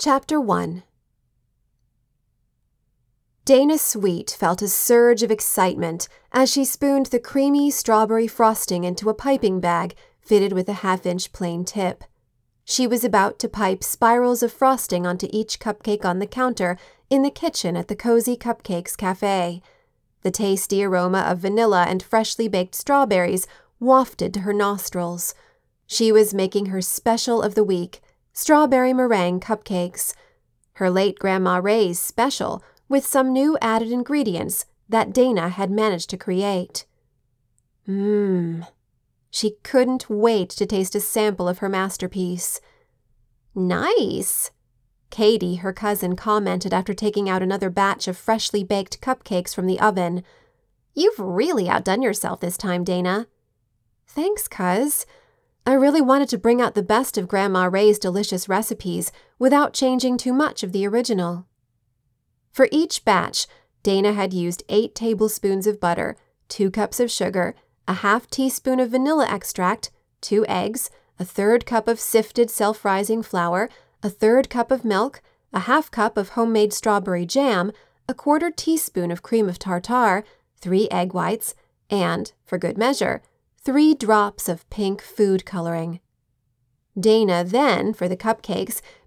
Chapter 1. Dana Sweet felt a surge of excitement as she spooned the creamy strawberry frosting into a piping bag fitted with a half-inch plain tip. She was about to pipe spirals of frosting onto each cupcake on the counter in the kitchen at the Cozy Cupcakes Cafe. The tasty aroma of vanilla and freshly baked strawberries wafted to her nostrils. She was making her special of the week, strawberry meringue cupcakes. Her late Grandma Ray's special, with some new added ingredients that Dana had managed to create. She couldn't wait to taste a sample of her masterpiece. Nice, Katie, her cousin, commented after taking out another batch of freshly baked cupcakes from the oven. You've really outdone yourself this time, Dana. Thanks, Cuz. I really wanted to bring out the best of Grandma Ray's delicious recipes without changing too much of the original. For each batch, Dana had used 8 tablespoons of butter, 2 cups of sugar, a half teaspoon of vanilla extract, 2 eggs, a third cup of sifted self-rising flour, a third cup of milk, a half cup of homemade strawberry jam, a quarter teaspoon of cream of tartar, 3 egg whites, and, for good measure, 3 drops of pink food coloring. Dana then, for the cupcakes,